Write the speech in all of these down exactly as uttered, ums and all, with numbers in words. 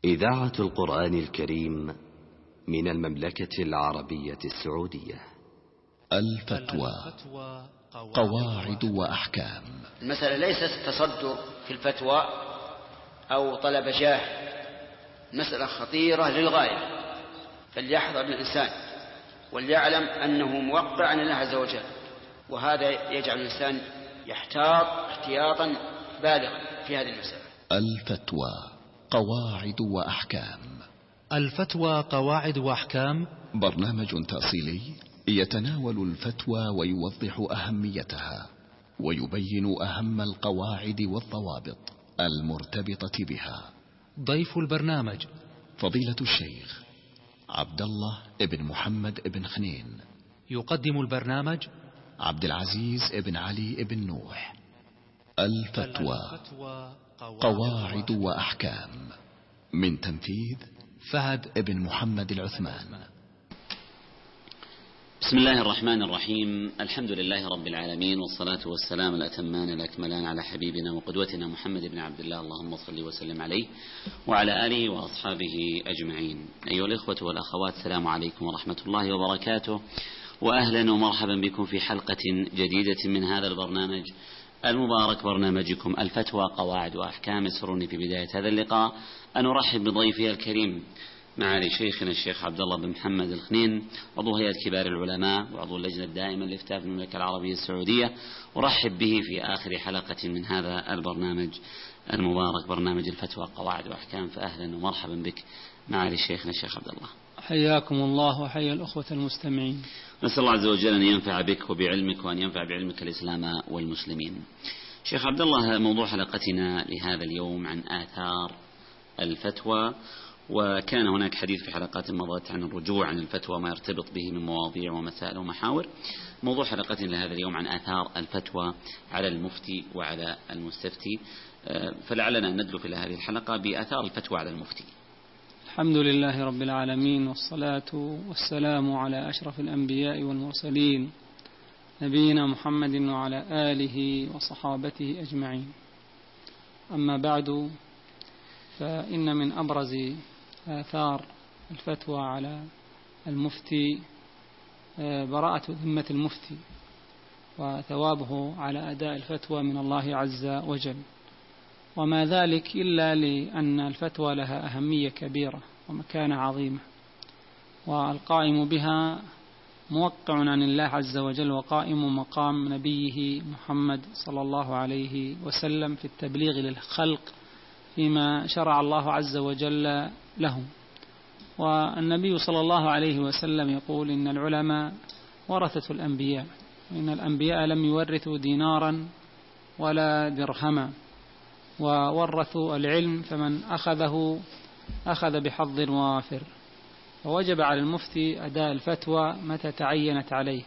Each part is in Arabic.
إذاعة القرآن الكريم من المملكة العربية السعودية. الفتوى قواعد وأحكام. المسألة ليست تصدر في الفتوى أو طلب جاه، مسألة خطيرة للغاية، فليحذر الإنسان وليعلم أنه موقع عن الله عز وجل، وهذا يجعل الإنسان يحتاط احتياطا بالغا في هذه المسألة. الفتوى قواعد وأحكام. الفتوى قواعد وأحكام برنامج تأصيلي يتناول الفتوى ويوضح أهميتها ويبين أهم القواعد والضوابط المرتبطة بها. ضيف البرنامج فضيلة الشيخ عبد الله ابن محمد ابن خنين. يقدم البرنامج عبد العزيز ابن علي ابن نوح. الفتوى قواعد وأحكام، من تنفيذ فهد ابن محمد العثمان. بسم الله الرحمن الرحيم. الحمد لله رب العالمين، والصلاة والسلام الأتمان الأكملان على حبيبنا وقدوتنا محمد بن عبد الله، اللهم صل وسلم عليه وعلى آله وأصحابه أجمعين. أيها الإخوة والأخوات، السلام عليكم ورحمة الله وبركاته، وأهلا ومرحبا بكم في حلقة جديدة من هذا البرنامج المبارك، برنامجكم الفتوى قواعد وأحكام. يسرني في بداية هذا اللقاء أن أرحب بضيفي الكريم معالي شيخنا الشيخ عبد الله بن محمد الخنين، عضو هيئة كبار العلماء وعضو اللجنة الدائمة للإفتاء في المملكة العربية السعودية. أرحب به في آخر حلقة من هذا البرنامج المبارك، برنامج الفتوى قواعد وأحكام. فأهلا ومرحبا بك معالي شيخنا الشيخ عبد الله. حياكم الله وحيا الأخوة المستمعين. نسأل الله عز وجل أن ينفع بك وبعلمك، وأن ينفع بعلمك الإسلام والمسلمين. شيخ عبد الله، موضوع حلقتنا لهذا اليوم عن آثار الفتوى، وكان هناك حديث في حلقات مضت عن الرجوع عن الفتوى ما يرتبط به من مواضيع ومسائل ومحاور. موضوع حلقتنا لهذا اليوم عن آثار الفتوى على المفتي وعلى المستفتي، فلعلنا أن ندلف إلى هذه الحلقة بآثار الفتوى على المفتي. الحمد لله رب العالمين، والصلاة والسلام على أشرف الأنبياء والمرسلين، نبينا محمد وعلى آله وصحابته أجمعين. أما بعد، فإن من أبرز آثار الفتوى على المفتي براءة ذمة المفتي وثوابه على أداء الفتوى من الله عز وجل، وما ذلك إلا لأن الفتوى لها أهمية كبيرة ومكانة عظيمة، والقائم بها موقع عن الله عز وجل وقائم مقام نبيه محمد صلى الله عليه وسلم في التبليغ للخلق فيما شرع الله عز وجل لهم. والنبي صلى الله عليه وسلم يقول إن العلماء ورثة الأنبياء، وإن الأنبياء لم يورثوا دينارا ولا درهما، وورثوا العلم، فمن أخذه أخذ بحظ وافر. ووجب على المفتي أداء الفتوى متى تعينت عليه.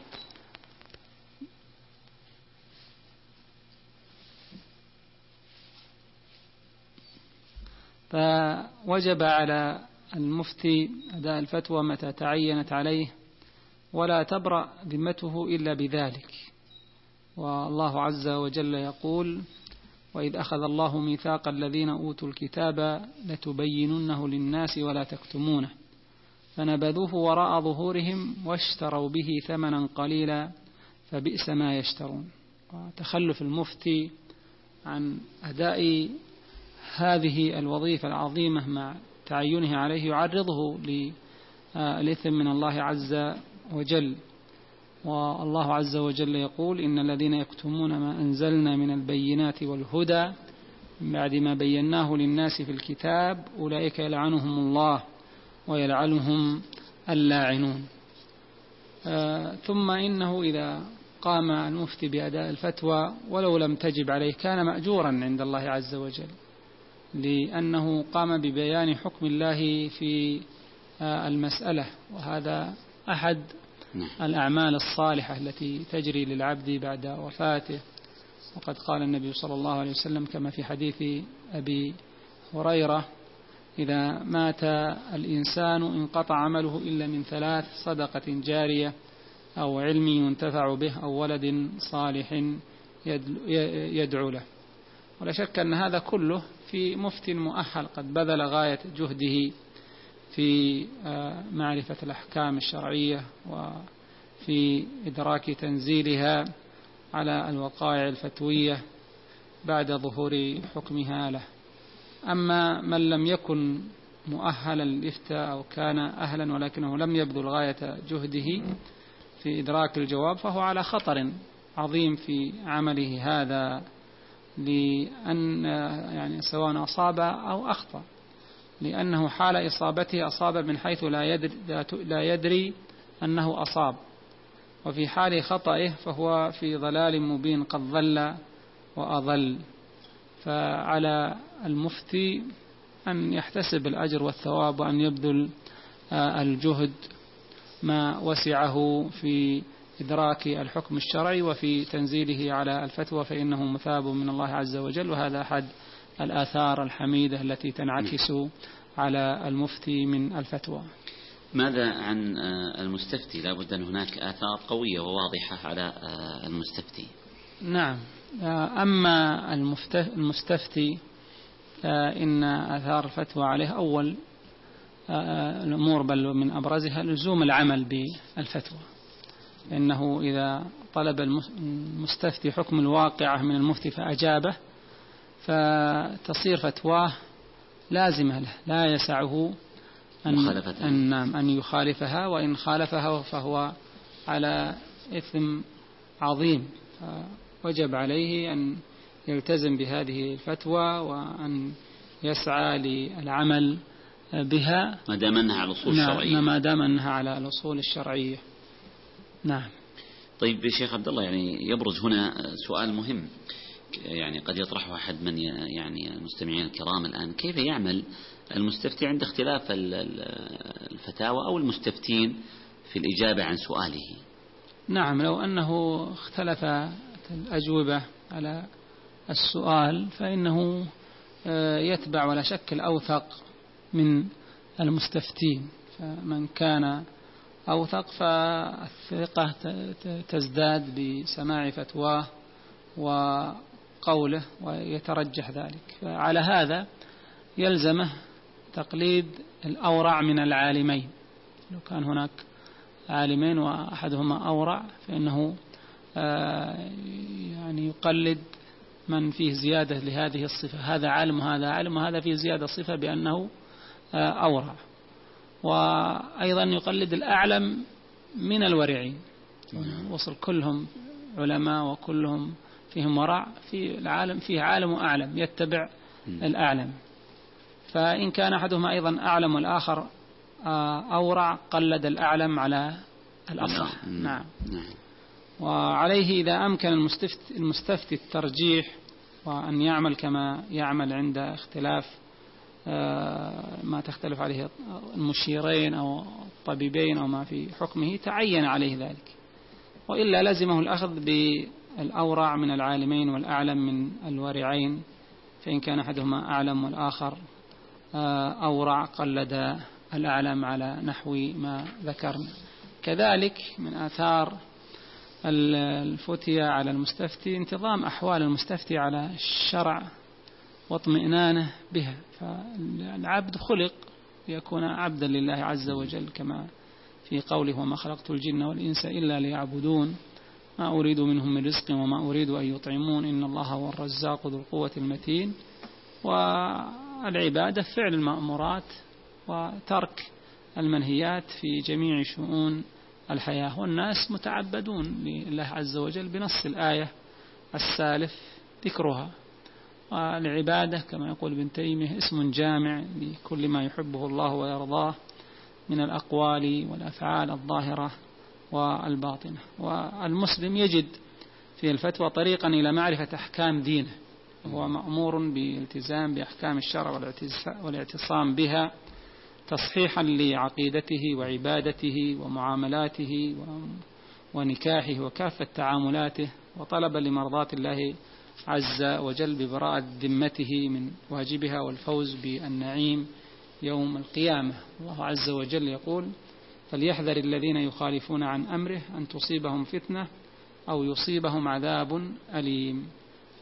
فوجب على المفتي أداء الفتوى متى تعينت عليه، ولا تبرأ ذمته إلا بذلك. والله عز وجل يقول: وإذ أخذ الله ميثاق الذين أوتوا الكتاب لتبيننه للناس ولا تكتمونه فنبذوه وراء ظهورهم واشتروا به ثمنا قليلا فبئس ما يشترون. وتخلف المفتي عن أداء هذه الوظيفة العظيمة مع تعينه عليه يعرضه للإثم من الله عز وجل. والله عز وجل يقول: إن الذين يكتمون ما أنزلنا من البينات والهدى من بعد ما بيناه للناس في الكتاب أولئك يلعنهم الله ويلعنهم اللاعنون. آه ثم إنه إذا قام المفتي بأداء الفتوى ولو لم تجب عليه كان مأجورا عند الله عز وجل، لأنه قام ببيان حكم الله في آه المسألة، وهذا أحد الأعمال الصالحة التي تجري للعبد بعد وفاته. وقد قال النبي صلى الله عليه وسلم كما في حديث أبي هريرة: إذا مات الإنسان انقطع عمله إلا من ثلاث: صدقة جارية، أو علم ينتفع به، أو ولد صالح يدعو له. ولا شك أن هذا كله في مفتي مؤهل قد بذل غاية جهده في معرفة الأحكام الشرعية وفي إدراك تنزيلها على الوقائع الفتوية بعد ظهور حكمها له. أما من لم يكن مؤهلا للإفتاء أو كان أهلا ولكنه لم يبذل غاية جهده في إدراك الجواب فهو على خطر عظيم في عمله هذا، لأن يعني سواء أصاب أو أخطأ، لأنه حال إصابته أصاب من حيث لا يدري, لا يدري أنه أصاب، وفي حال خطئه فهو في ضلال مبين قد ضل وأضل. فعلى المفتي أن يحتسب الأجر والثواب وأن يبذل الجهد ما وسعه في إدراك الحكم الشرعي وفي تنزيله على الفتوى، فإنه مثاب من الله عز وجل، وهذا أحد الآثار الحميدة التي تنعكس على المفتي من الفتوى. ماذا عن المستفتي؟ لا بد أن هناك آثار قوية وواضحة على المستفتي. نعم، أما المستفتي إن آثار الفتوى عليه أول الأمور بل من أبرزها لزوم العمل بالفتوى، لأنه إذا طلب المستفتي حكم الواقعة من المفتي فأجابه فتصير فتواه لازمة له، لا يسعه أن, أن, أن يخالفها، وإن خالفها فهو على إثم عظيم، وجب عليه أن يلتزم بهذه الفتوى وأن يسعى للعمل بها ما دام أنها على الأصول الشرعية. ما دام أنها على الأصول الشرعية. نعم. طيب شيخ عبد الله، يعني يبرز هنا سؤال مهم يعني قد يطرحه أحد من يعني المستمعين الكرام الآن: كيف يعمل المستفتي عند اختلاف الفتاوى أو المستفتين في الإجابة عن سؤاله؟ نعم، لو أنه اختلف الأجوبة على السؤال فإنه يتبع ولا شك الأوثق من المستفتين، فمن كان أوثق فالثقة تزداد بسماع فتواه وقوله ويترجح ذلك. فعلى هذا يلزمه تقليد الأورع من العالمين، لو كان هناك عالمين وأحدهما أورع فإنه يعني يقلد من فيه زيادة لهذه الصفة، هذا عالم وهذا عالم وهذا فيه زيادة صفة بأنه أورع. وأيضا يقلد الأعلم من الورعين، وصل كلهم علماء وكلهم فيهم ورع، في العالم فيه عالم وأعلم يتبع الأعلم، فإن كان أحدهما أيضا أعلم والآخر أورع قلد الأعلم على الأصح. نعم. وعليه إذا أمكن المستفتي, المستفتي الترجيح وأن يعمل كما يعمل عند اختلاف ما تختلف عليه المشيرين أو الطبيبين أو ما في حكمه تعين عليه ذلك، وإلا لزمه الأخذ بالأورع من العالمين والأعلم من الورعين، فإن كان أحدهما أعلم والآخر أورع قلد الأعلم على نحو ما ذكرنا. كذلك من آثار الفتية على المستفتي انتظام أحوال المستفتي على الشرع واطمئنانه بها، فالعبد خلق ليكون عبدا لله عز وجل، كما في قوله: وما خلقت الجن والإنس إلا ليعبدون ما أريد منهم من رزق وما أريد أن يطعمون إن الله هو الرزاق ذو القوة المتين. والعبادة فعل المأمورات وترك المنهيات في جميع شؤون الحياة، والناس متعبدون لله عز وجل بنص الآية السالف ذكرها. والعبادة كما يقول ابن تيمية اسم جامع لكل ما يحبه الله ويرضاه من الأقوال والأفعال الظاهرة والباطنة. والمسلم يجد في الفتوى طريقا إلى معرفة أحكام دينه، وهو مأمور بالالتزام بأحكام الشرع والاعتصام بها تصحيحا لعقيدته وعبادته ومعاملاته ونكاحه وكافة تعاملاته، وطلبا لمرضاة الله عز وجل ببراءة ذمته من واجبها والفوز بالنعيم يوم القيامة. الله عز وجل يقول: فليحذر الذين يخالفون عن أمره أن تصيبهم فتنة أو يصيبهم عذاب أليم.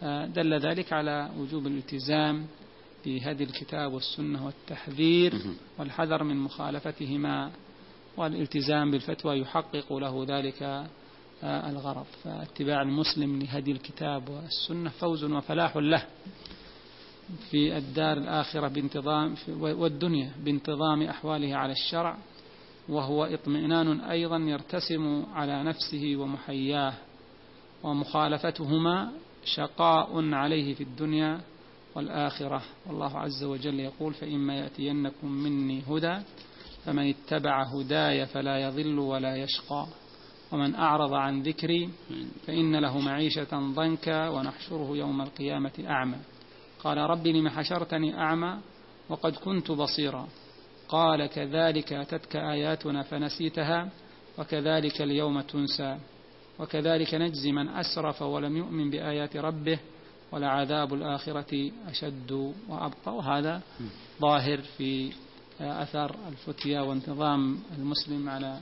دل ذلك على وجوب الالتزام بهدي الكتاب والسنة والتحذير والحذر من مخالفتهما، والالتزام بالفتوى يحقق له ذلك الغرض. فاتباع المسلم لهدي الكتاب والسنة فوز وفلاح له في الدار الآخرة بانتظام والدنيا بانتظام أحواله على الشرع، وهو اطمئنان أيضا يرتسم على نفسه ومحياه، ومخالفتهما شقاء عليه في الدنيا والآخرة. والله عز وجل يقول: فإما يأتينكم مني هدى فمن اتبع هداي فلا يضل ولا يشقى ومن أعرض عن ذكري فإن له معيشة ضنكا ونحشره يوم القيامة أعمى قال رب لم حشرتني أعمى وقد كنت بصيرا قال كذلك أتتك آياتنا فنسيتها وكذلك اليوم تنسى وكذلك نجزي من أسرف ولم يؤمن بآيات ربه ولعذاب الآخرة أشد وأبقى. وهذا ظاهر في أثر الفتيا وانتظام المسلم على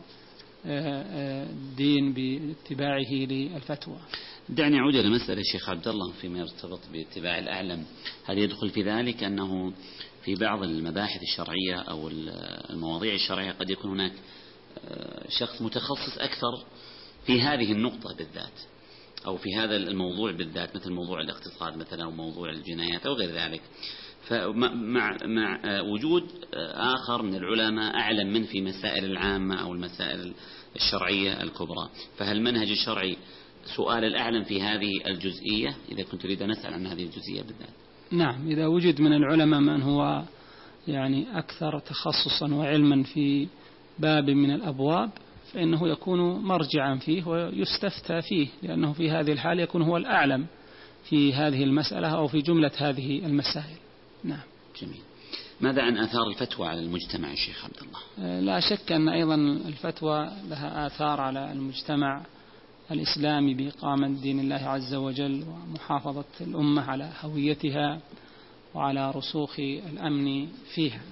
الدين باتباعه للفتوى. دعني أعود إلى مسألة الشيخ عبد الله فيما يرتبط باتباع الأعلم. هل يدخل في ذلك أنه في بعض المباحث الشرعية أو المواضيع الشرعية قد يكون هناك شخص متخصص أكثر في هذه النقطة بالذات أو في هذا الموضوع بالذات، مثل موضوع الاقتصاد مثلا أو موضوع الجنايات أو غير ذلك، فمع مع وجود آخر من العلماء أعلم من في مسائل العامة أو المسائل الشرعية الكبرى، فهل منهج الشرعي سؤال الأعلم في هذه الجزئية إذا كنت تريد أن أسأل عن هذه الجزئية بالذات؟ نعم، إذا وجد من العلماء من هو يعني أكثر تخصصا وعلما في باب من الأبواب فإنه يكون مرجعا فيه ويستفتى فيه، لأنه في هذه الحال يكون هو الأعلم في هذه المسألة أو في جملة هذه المسائل. نعم. جميل. ماذا عن آثار الفتوى على المجتمع الشيخ عبد الله؟ لا شك أن أيضا الفتوى لها آثار على المجتمع الإسلامي بإقامة دين الله عز وجل ومحافظة الأمة على هويتها وعلى رسوخ الأمن فيها.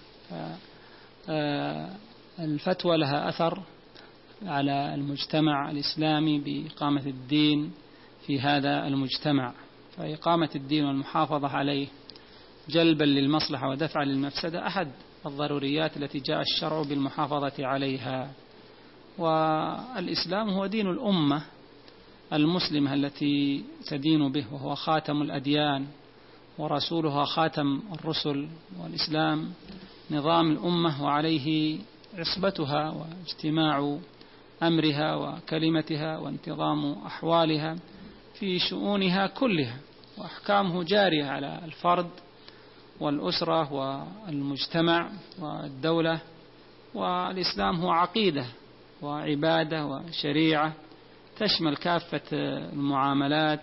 الفتوى لها أثر على المجتمع الإسلامي بإقامة الدين في هذا المجتمع، فإقامة الدين والمحافظة عليه جلبا للمصلحة ودفعا للمفسدة أحد الضروريات التي جاء الشرع بالمحافظة عليها. والإسلام هو دين الأمة المسلمة التي تدين به، وهو خاتم الأديان ورسولها خاتم الرسل، والإسلام نظام الأمة وعليه عصبتها واجتماع أمرها وكلمتها وانتظام أحوالها في شؤونها كلها، وأحكامه جارية على الفرد والأسرة والمجتمع والدولة. والإسلام هو عقيدة وعبادة وشريعة تشمل كافة المعاملات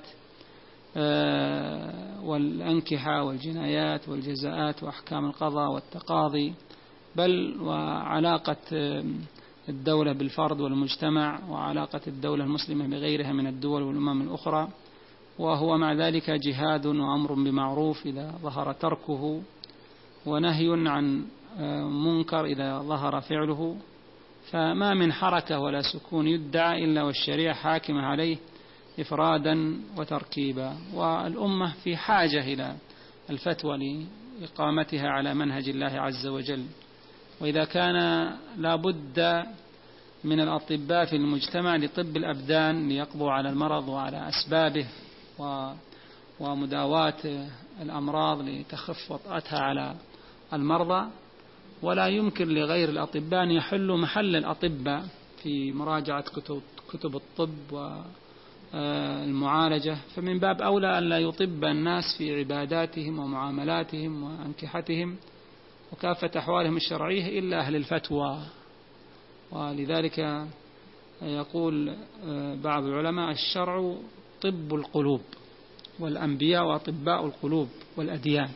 والأنكحة والجنايات والجزاءات وأحكام القضاء والتقاضي، بل وعلاقة الدولة بالفرد والمجتمع وعلاقة الدولة المسلمة بغيرها من الدول والأمم الأخرى. وهو مع ذلك جهاد وأمر بمعروف إذا ظهر تركه، ونهي عن منكر إذا ظهر فعله، فما من حركة ولا سكون يدعى إلا والشريعة حاكمة عليه إفرادا وتركيبا. والأمة في حاجة إلى الفتوى لإقامتها على منهج الله عز وجل. وإذا كان لابد من الأطباء في المجتمع لطب الأبدان ليقضوا على المرض وعلى أسبابه ومداواة الأمراض لتخف وطأتها على المرضى، ولا يمكن لغير الأطباء أن يحلوا محل الأطباء في مراجعة كتب, كتب الطب والمعالجة، فمن باب أولى أن لا يطب الناس في عباداتهم ومعاملاتهم وأنكحتهم وكافة أحوالهم الشرعية إلا أهل الفتوى. ولذلك يقول بعض العلماء الشرع طب القلوب، والأنبياء وأطباء القلوب والأديان.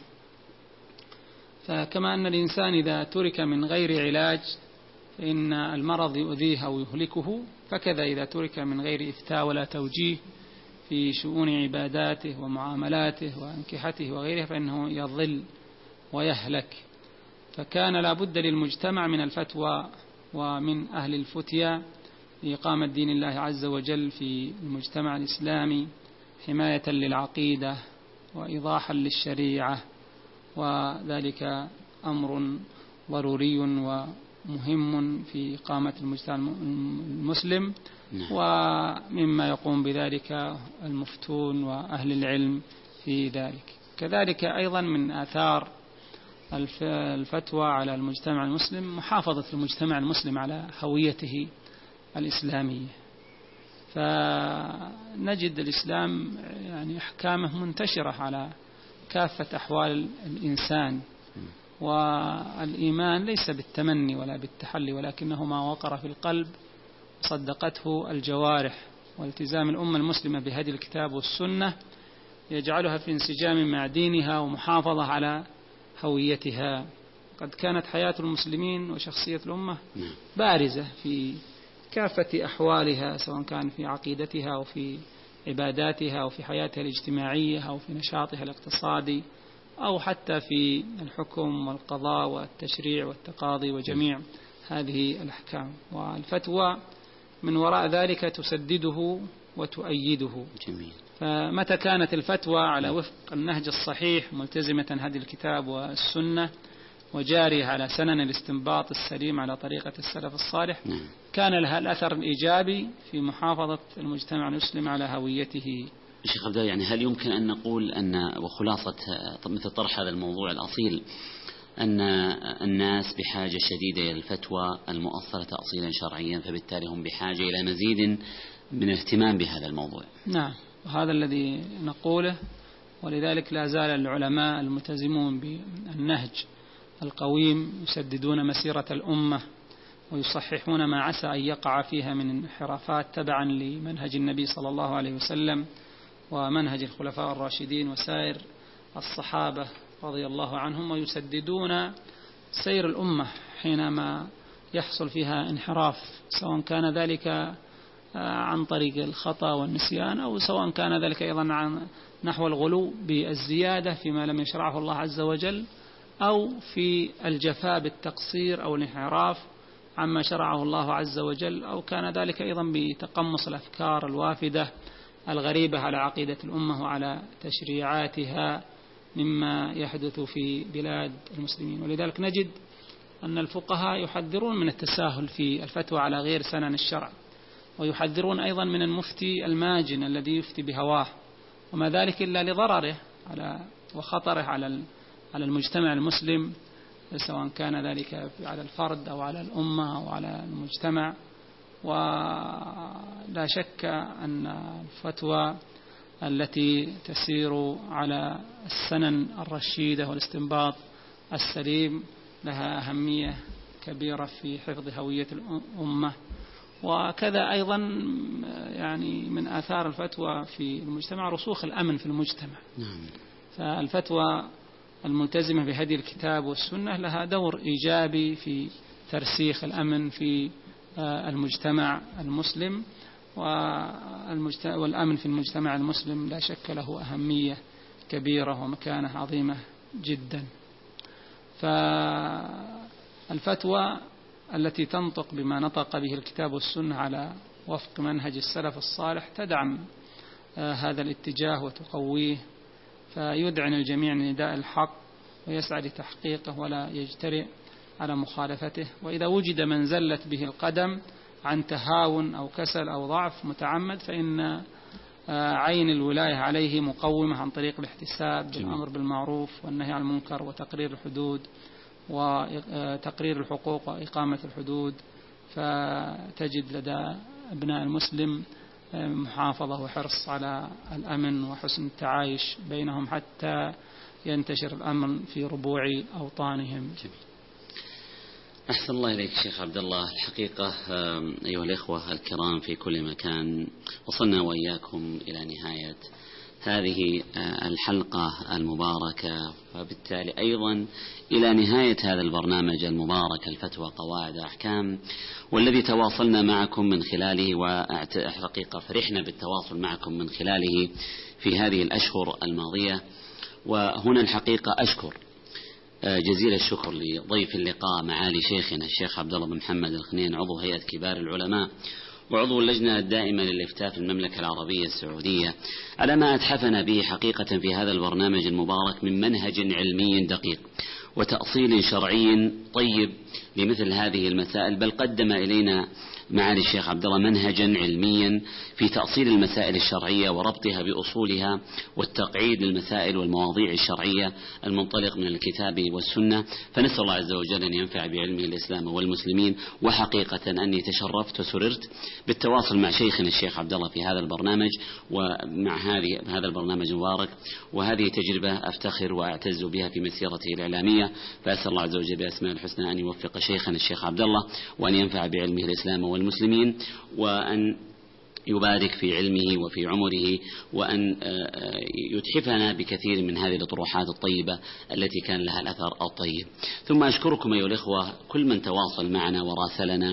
فكما أن الإنسان إذا ترك من غير علاج فإن المرض يؤذيه أو يهلكه، فكذا إذا ترك من غير إفتاء ولا توجيه في شؤون عباداته ومعاملاته وأنكحته وغيره فإنه يضل ويهلك. فكان لا بد للمجتمع من الفتوى ومن أهل الفتيا لإقامة دين الله عز وجل في المجتمع الإسلامي، حماية للعقيدة وإيضاحا للشريعة، وذلك أمر ضروري ومهم في إقامة المجتمع المسلم، ومما يقوم بذلك المفتون وأهل العلم في ذلك. كذلك أيضا من آثار الفتوى على المجتمع المسلم محافظة المجتمع المسلم على هويته الإسلامية، فنجد الإسلام يعني أحكامه منتشرة على كافة أحوال الإنسان، والإيمان ليس بالتمني ولا بالتحلي، ولكنه ما وقر في القلب صدقته الجوارح، والتزام الأمة المسلمة بهدي الكتاب والسنة يجعلها في انسجام مع دينها ومحافظة على هويتها. قد كانت حياة المسلمين وشخصية الأمة بارزة في كافة أحوالها، سواء كان في عقيدتها أو في عباداتها أو في حياتها الاجتماعية أو في نشاطها الاقتصادي أو حتى في الحكم والقضاء والتشريع والتقاضي وجميع هذه الأحكام، والفتوى من وراء ذلك تسدده وتؤيده. جميل. فمتى كانت الفتوى على وفق النهج الصحيح ملتزمة هدي الكتاب والسنة وجارية على سنن الاستنباط السليم على طريقة السلف الصالح، كان لها الأثر الإيجابي في محافظة المجتمع المسلم على هويته. شيخ عبد الله، يعني هل يمكن أن نقول أن وخلاصة مثل طرح هذا الموضوع الأصيل أن الناس بحاجة شديدة إلى الفتوى المؤصلة تأصيلا شرعيا، فبالتالي هم بحاجة إلى مزيد من الاهتمام بهذا الموضوع؟ نعم، وهذا الذي نقوله، ولذلك لا زال العلماء الملتزمون بالنهج القويم يسددون مسيرة الأمة ويصححون ما عسى أن يقع فيها من انحرافات تبعا لمنهج النبي صلى الله عليه وسلم ومنهج الخلفاء الراشدين وسائر الصحابة رضي الله عنهم، ويسددون سير الأمة حينما يحصل فيها انحراف، سواء كان ذلك عن طريق الخطأ والنسيان أو سواء كان ذلك أيضا عن نحو الغلو بالزيادة فيما لم يشرعه الله عز وجل، أو في الجفاء بالتقصير أو الانحراف عما شرعه الله عز وجل، أو كان ذلك أيضا بتقمص الأفكار الوافدة الغريبة على عقيدة الأمة وعلى تشريعاتها مما يحدث في بلاد المسلمين. ولذلك نجد أن الفقهاء يحذرون من التساهل في الفتوى على غير سنن الشرع، ويحذرون أيضا من المفتي الماجن الذي يفتي بهواه، وما ذلك إلا لضرره على وخطره على على المجتمع المسلم، سواء كان ذلك على الفرد أو على الأمة أو على المجتمع. ولا شك أن الفتوى التي تسير على السنن الرشيدة والاستنباط السليم لها أهمية كبيرة في حفظ هوية الأمة. وكذا أيضا يعني من آثار الفتوى في المجتمع رسوخ الأمن في المجتمع. فالفتوى الملتزمة بهدي الكتاب والسنة لها دور إيجابي في ترسيخ الأمن في المجتمع المسلم، والأمن في المجتمع المسلم لا شك له أهمية كبيرة ومكانة عظيمة جدا. فالفتوى التي تنطق بما نطق به الكتاب والسنة على وفق منهج السلف الصالح تدعم هذا الاتجاه وتقويه، فيدعن الجميع نداء الحق ويسعى لتحقيقه ولا يجترئ على مخالفته. وإذا وجد من زلت به القدم عن تهاون أو كسل أو ضعف متعمد، فإن عين الولاية عليه مقومة عن طريق الاحتساب بالأمر بالمعروف والنهي عن المنكر وتقرير الحدود وتقرير الحقوق وإقامة الحدود. فتجد لدى أبناء المسلم محافظة وحرص على الأمن وحسن التعايش بينهم حتى ينتشر الأمن في ربوع أوطانهم. جميل. أحسن الله إليك شيخ عبد الله. الحقيقة أيها الإخوة الكرام في كل مكان، وصلنا وإياكم إلى نهاية هذه الحلقة المباركة، وبالتالي أيضا إلى نهاية هذا البرنامج المبارك الفتوى قواعد أحكام، والذي تواصلنا معكم من خلاله، وحقيقة فرحنا بالتواصل معكم من خلاله في هذه الأشهر الماضية. وهنا الحقيقة أشكر جزيل الشكر لضيف اللقاء معالي شيخنا الشيخ عبد الله بن محمد الخنين عضو هيئة كبار العلماء وعضو اللجنة الدائمة للإفتاء في المملكة العربية السعودية، على ما أتحفنا به حقيقة في هذا البرنامج المبارك من منهج علمي دقيق وتأصيل شرعي طيب لمثل هذه المسائل، بل قدم إلينا معالي الشيخ عبد الله منهجا علميا في تأصيل المسائل الشرعية وربطها بأصولها والتقعيد للمسائل والمواضيع الشرعية المنطلق من الكتاب والسنة. فنسأل الله عز وجل أن ينفع بعلمه الإسلام والمسلمين. وحقيقة أني تشرفت وسررت بالتواصل مع شيخنا الشيخ عبد الله في هذا البرنامج ومع هذه هذا البرنامج المبارك، وهذه تجربة أفتخر وأعتز بها في مسيرته الإعلامية. فأسأل الله عز وجل بأسماء الحسنى أن يوفق شيخنا الشيخ عبد الله وأن ينفع بعلمه الإسلام والمسلمين، وأن يبارك في علمه وفي عمره، وأن يتحفنا بكثير من هذه الأطروحات الطيبة التي كان لها الأثر الطيب. ثم أشكركم أيها الإخوة كل من تواصل معنا وراسلنا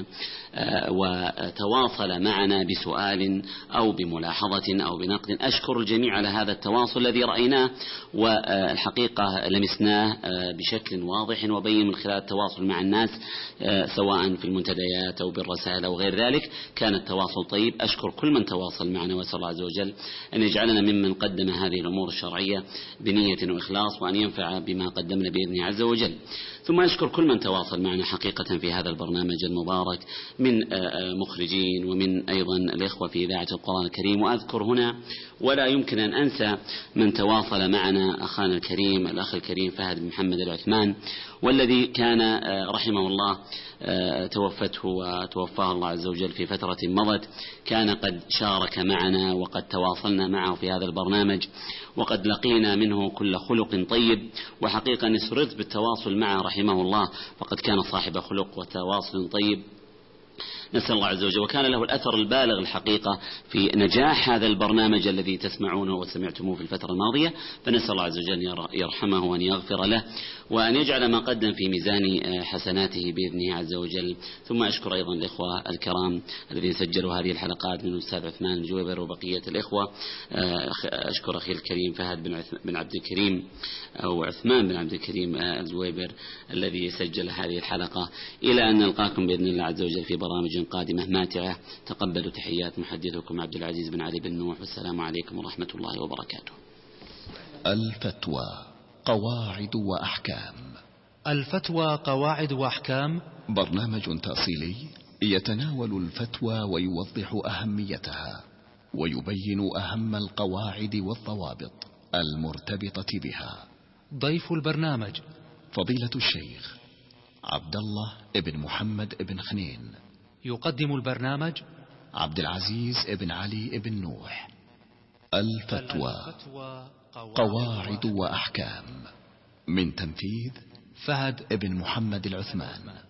وتواصل معنا بسؤال أو بملاحظة أو بنقد. أشكر الجميع على هذا التواصل الذي رأيناه والحقيقة لمسناه بشكل واضح وبين من خلال التواصل مع الناس سواء في المنتديات أو بالرسائل أو غير ذلك، كان التواصل طيب. أشكر كل من تواصل معنا وأسأل الله عز وجل أن يجعلنا ممن قدم هذه الأمور الشرعية بنية وإخلاص، وأن ينفع بما قدمنا بإذنه عز وجل. ثم أشكر كل من تواصل معنا حقيقة في هذا البرنامج المبارك من مخرجين ومن أيضا الإخوة في إذاعة القرآن الكريم. وأذكر هنا ولا يمكن أن أنسى من تواصل معنا أخانا الكريم الأخ الكريم فهد بن محمد العثمان، والذي كان رحمه الله توفته وتوفاه الله عز وجل في فترة مضت، كان قد شارك معنا وقد تواصلنا معه في هذا البرنامج، وقد لقينا منه كل خلق طيب. وحقيقة أني سررت بالتواصل معه رحمه الله، فقد كان صاحب خلق وتواصل طيب. نسأل الله عز وجل، وكان له الأثر البالغ الحقيقة في نجاح هذا البرنامج الذي تسمعونه وسمعتموه في الفترة الماضية. فنسأل الله عز وجل أن يرحمه وأن يغفر له وأن يجعل ما قدم في ميزان حسناته بإذنه عز وجل. ثم أشكر أيضا الإخوة الكرام الذين سجلوا هذه الحلقات من الأستاذ عثمان الجويبر وبقية الإخوة. أشكر أخي الكريم فهد بن عبد الكريم أو عثمان بن عبد الكريم الجويبر الذي سجل هذه الحلقة. إلى أن نلقاكم بإذن الله عز وجل في برامج قادمة ماتعة. تقبلوا تحيات محدثكم عبد العزيز بن علي بن نوح، والسلام عليكم ورحمة الله وبركاته. الفتوى قواعد وأحكام. الفتوى قواعد وأحكام، برنامج تأصيلي يتناول الفتوى ويوضح أهميتها ويبين أهم القواعد والضوابط المرتبطة بها. ضيف البرنامج فضيلة الشيخ عبد الله ابن محمد ابن خنين. يقدم البرنامج عبد العزيز ابن علي ابن نوح. الفتوى قواعد وأحكام، من تنفيذ فهد ابن محمد العثمان.